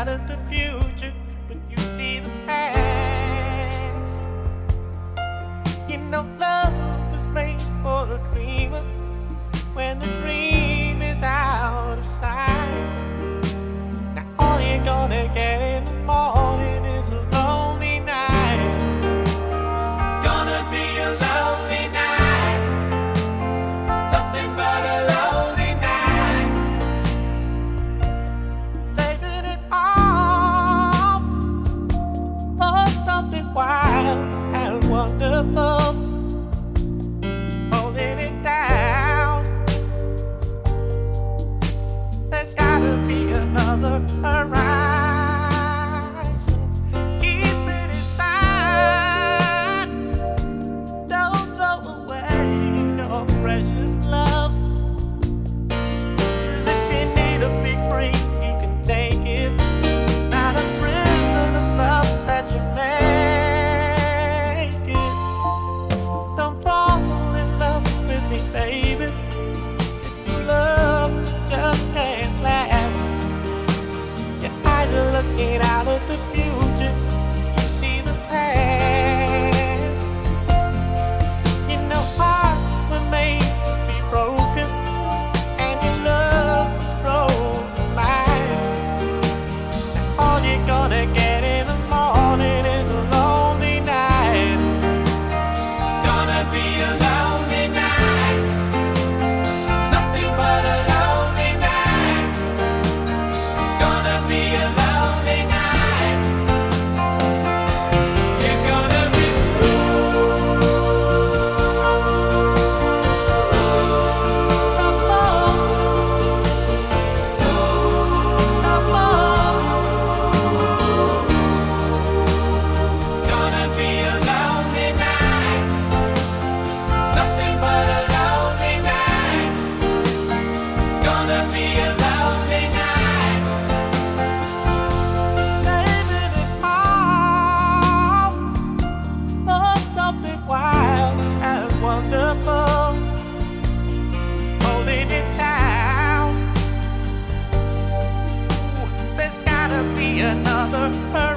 out of the future, but you see the past. You know love was made for a dreamer. When the dream is out of sight, now all you're gonna get in the morning is a lonely night. Gonna be a lonely night, nothing but a lonely night. Saving it all for something wild and wonderful. Holding it down, there's gotta be another horizon. Keep it inside, don't throw away your precious love. 'Cause if you need to be free, you can take it. Not a prison of love that you make it. Don't fall in love with me, baby. It's love just can't last. Your eyes are looking out at the future, you see the past. You know hearts were made to be broken, and your love was broken mine. Now all you're gonna get in the morning is a lonely night. Gonna be a lonely night, nothing but a lonely night. Gonna be a lonely night. You're gonna be Gonna be a lonely night, nothing but a lonely night. Gonna be a lonely night. Saving it all for something wild and wonderful. Holding it down, ooh, there's gotta be another